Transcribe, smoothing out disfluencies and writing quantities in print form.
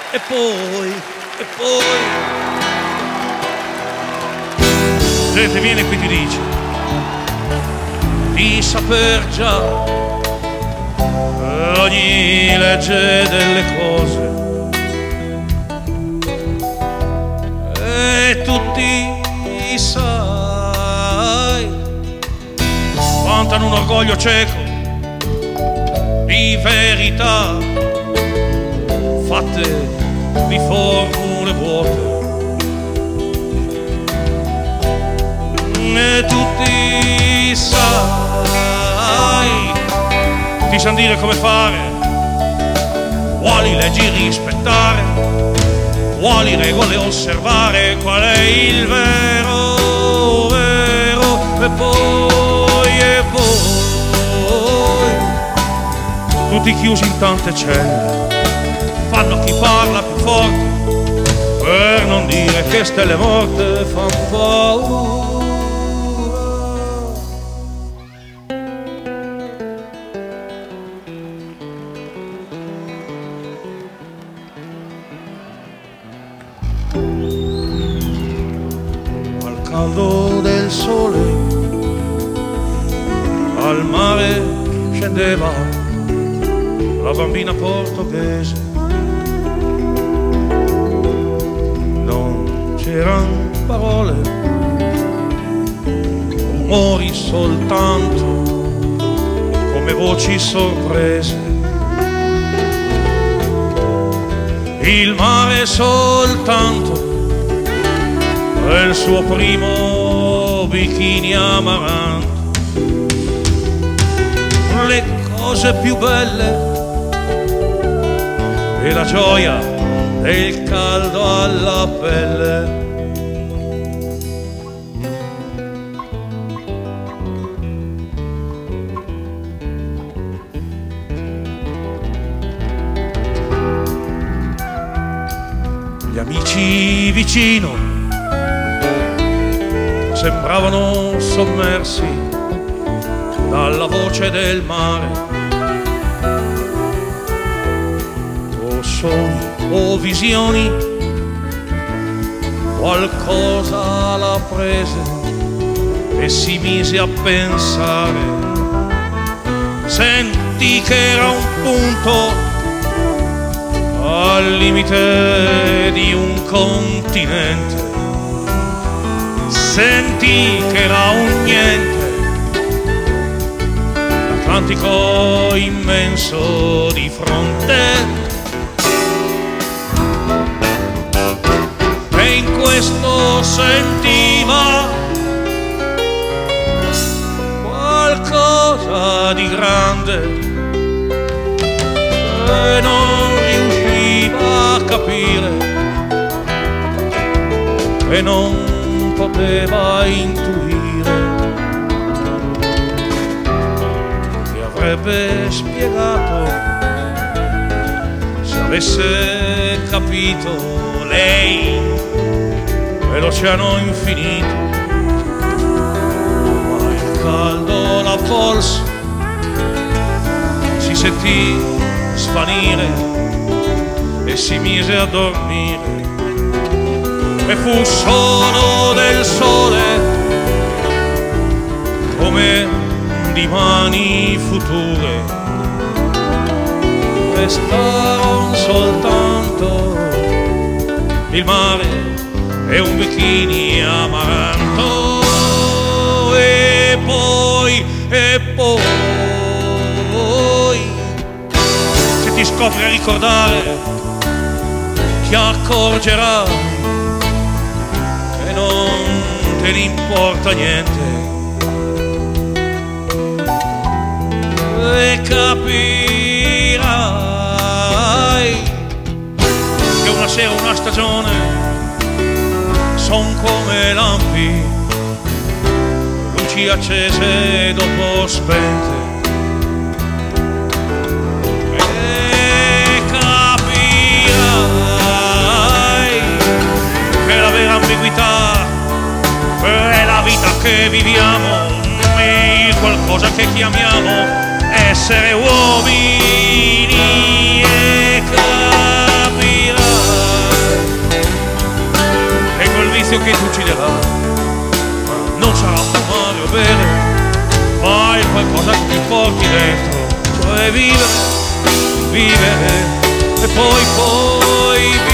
e poi gente viene qui e ti dice di saper già ogni legge delle cose e tutti sai vantano un orgoglio cieco di verità fatte di formule vuote e tutti sai ti san dire come fare, quali leggi rispettare, quali regole osservare, qual è il vero e poi tutti chiusi in tante celle fanno a chi parla più forte per non dire che stelle morte fan paura. Al caldo del sole al mare scendeva la bambina portoghese, non c'eran parole, rumori soltanto come voci sorprese, il mare soltanto è il suo primo bikini amaranto, le cose più belle e la gioia e il caldo alla pelle. Gli amici vicino sembravano sommersi dalla voce del mare, sogni o visioni, qualcosa la prese e si mise a pensare, sentì che era un punto al limite di un continente, sentì che era un niente, l'Atlantico immenso di fronte. E in questo sentiva qualcosa di grande e non riusciva a capire e non poteva intuire che avrebbe spiegato se avesse capito lei e l'oceano infinito, ma il caldo la avvolse, si sentì svanire e si mise a dormire e fu suono del sole come di mani future, restarono soltanto il mare e un bikini amaranto e poi se ti scopri a ricordare ti accorgerai che non te ne importa niente e capirai che una sera, una stagione son come lampi, luci accese dopo spente. E capirai che la vera ambiguità è la vita che viviamo e il qualcosa che chiamiamo essere uomini. E capirai che ti ucciderà, ma non sarà fumare o bere, ma è qualcosa che ti porti dentro, cioè vivere, vivere e poi